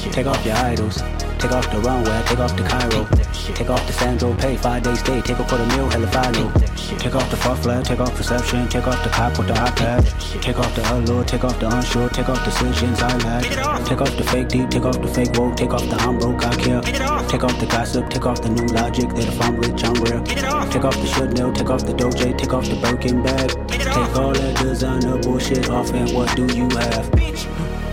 Take off your idols. Take off the runway, take off the Cairo. Take off the Sandro, pay 5 days stay. Take a $250,000, hella final. Take off the far flag, take off perception. Take off the cop with the iPad. Take off the allure, take off the unsure. Take off decisions I lack. Take off the fake deep, take off the fake woke. Take off the I'm broke, I care. Take off the gossip, take off the new logic. That if I'm rich, I'm real. Take off the Chanel, take off the Doja. Take off the Birkin bag. Take all that designer bullshit off and what do you have?